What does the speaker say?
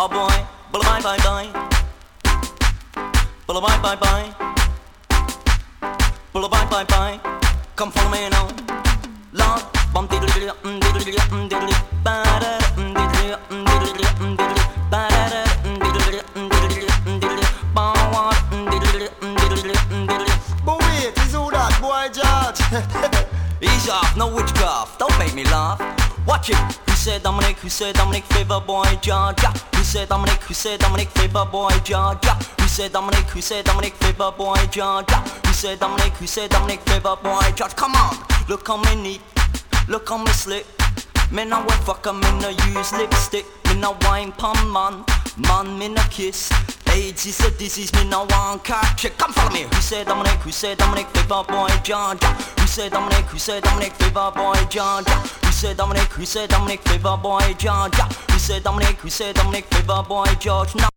Oh boy, bye bye bye, bye bye bye, bye bye bye. Come follow me now, love. Bum diddly diddly diddly diddly, ba da diddly diddly diddly, ba da diddly diddly diddly, ba wa diddly diddly diddly. But wait, is who that boy George? Ease off, no witchcraft. Don't make me laugh. Watch it. Who said Dominic? Who said Dominic? Favor boy Georgia. Who said Dominic? Who said Dominic? Favor boy Georgia. Who said Dominic? Who said Dominic? Favor boy Georgia. Who said Dominic? Who said Dominic? Favor boy George. Come on, look how me neat. Look how me slick. Me no wet fuck, me no use lipstick. Me no wine pum man. Man, me no kiss. AIDS is a disease, me no want catch it. Come follow me. Who said Dominic? Who said Dominic? Favor boy Georgia. Who said Dominic? Who said Dominic? Favor boy Georgia. Who said Dominic? Who said Dominic? Favor boy Georgia. Who said Dominic? Who said Dominic? Favor boy George. Now